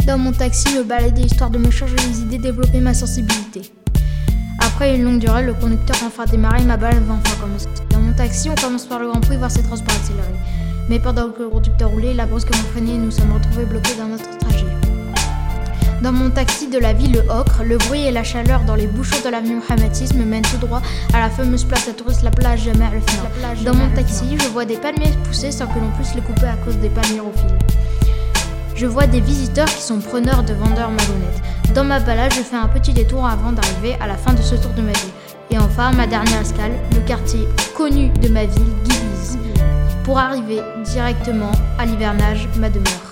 Dans mon taxi, me balader histoire de me changer les idées, développer ma sensibilité. Après une longue durée, le conducteur enfin démarré, ma balade va enfin commencer. Dans mon taxi, on commence par le Grand Prix, voir ses transports accélérés. Mais pendant que le conducteur roulait, il a brusquement freiné et nous sommes retrouvés bloqués dans notre trajet. Dans mon taxi de la ville de Ocre, le bruit et la chaleur dans les bouchons de l'avenue Mohammed VI me mènent tout droit à la fameuse place à touristes, la plage jamais à le final. Dans mon taxi, je vois des palmiers pousser sans que l'on puisse les couper à cause des palmirophiles. Je vois des visiteurs qui sont preneurs de vendeurs malhonnêtes. Dans ma balade, je fais un petit détour avant d'arriver à la fin de ce tour de ma vie. Et enfin, ma dernière escale, le quartier connu de ma ville, Guibiz, pour arriver directement à l'hivernage, ma demeure.